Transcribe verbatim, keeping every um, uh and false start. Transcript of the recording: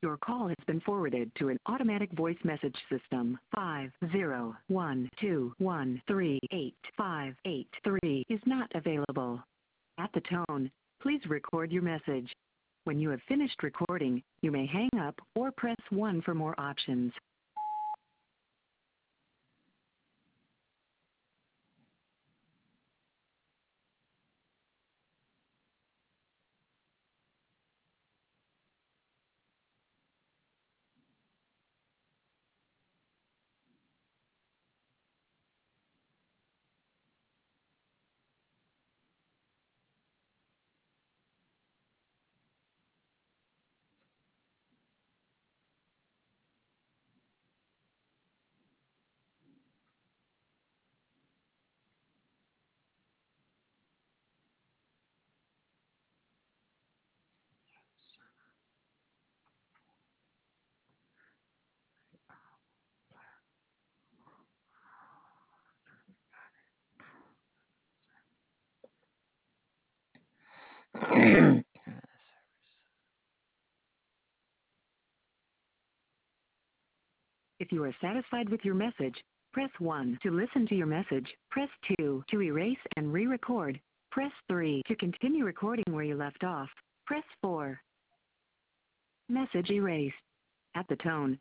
Your call has been forwarded to an automatic voice message system. five zero one two one three eight five eight three is not available. At the tone, please record your message. When you have finished recording, you may hang up or press one for more options. If you are satisfied with your message, press one to listen to your message. Press two to erase and re-record. Press three to continue recording where you left off. Press four. Message erased. At the tone,